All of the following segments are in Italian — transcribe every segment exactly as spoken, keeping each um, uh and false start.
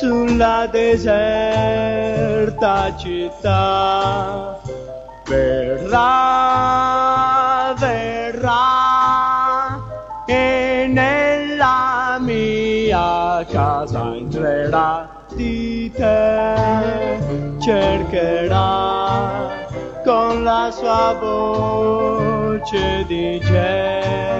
sulla deserta città. Verrà, verrà e nella mia casa entrerà, di te cercherà, con la sua voce dice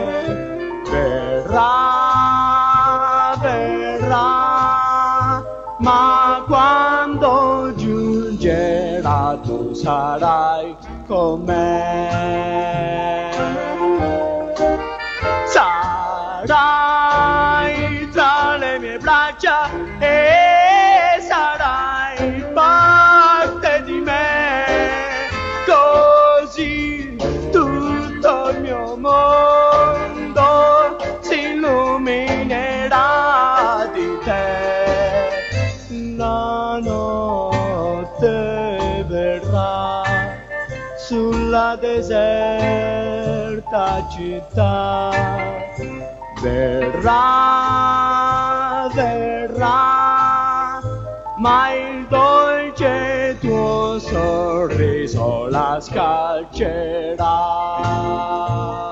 verrà, verrà, ma quando giungerà tu sarai con me. Sarai tra le mie braccia e sarai parte di me, così tutto il mio mondo si illuminerà di te. La notte verrà sulla deserta città, verrà, verrà, ma il dolce tuo sorriso la scalcerà.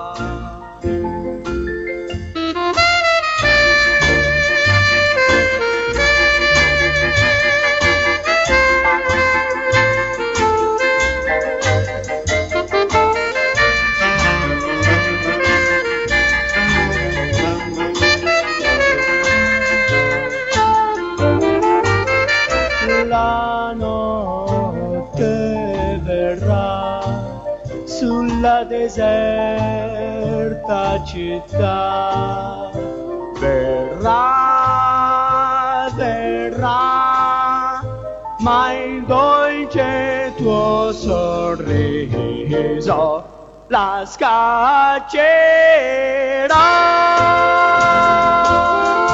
La notte verrà sulla deserta città, verrà, verrà, ma il dolce tuo sorriso la scaccerà.